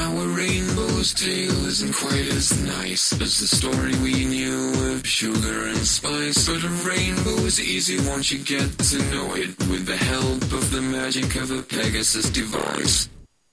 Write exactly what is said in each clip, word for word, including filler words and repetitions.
Now a rainbow's tale isn't quite as nice as the story we knew of sugar and spice. But a rainbow is easy once you get to know it, with the help of the magic of a Pegasus device.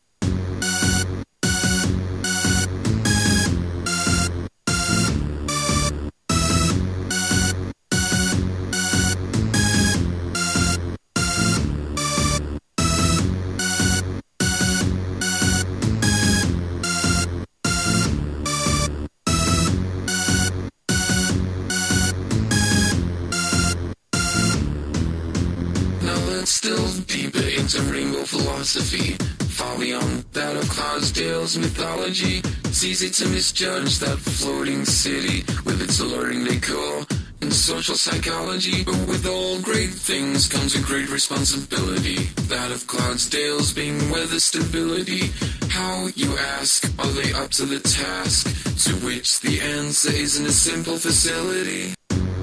Let's delve deeper into rainbow philosophy, far beyond that of Clydesdale's mythology. It's easy to misjudge that floating city with its alluring decor and social psychology. But with all great things comes a great responsibility, that of Clydesdale's being weather stability. How, you ask, are they up to the task? To which the answer isn't a simple facility.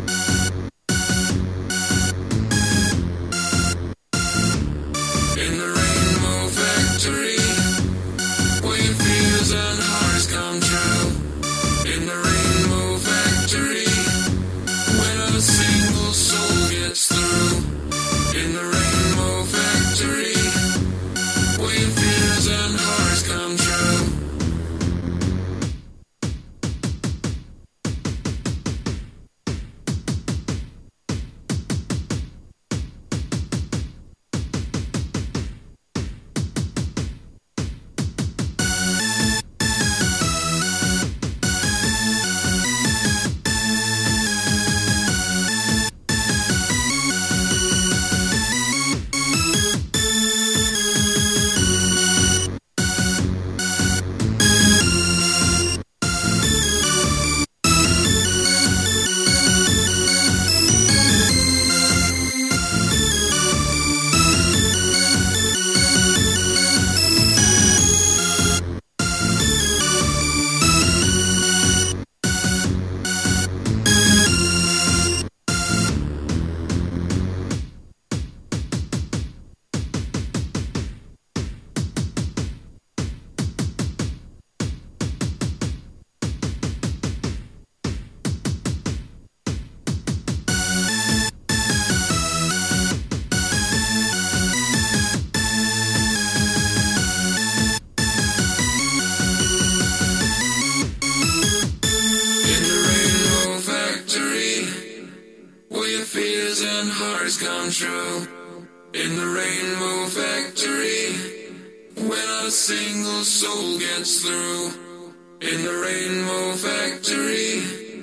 And hearts come true in the rainbow factory, where not a single soul gets through. In the rainbow factory,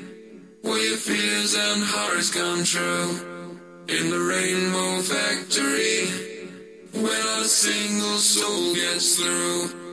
where your fears and hearts come true. In the rainbow factory, where not a single soul gets through.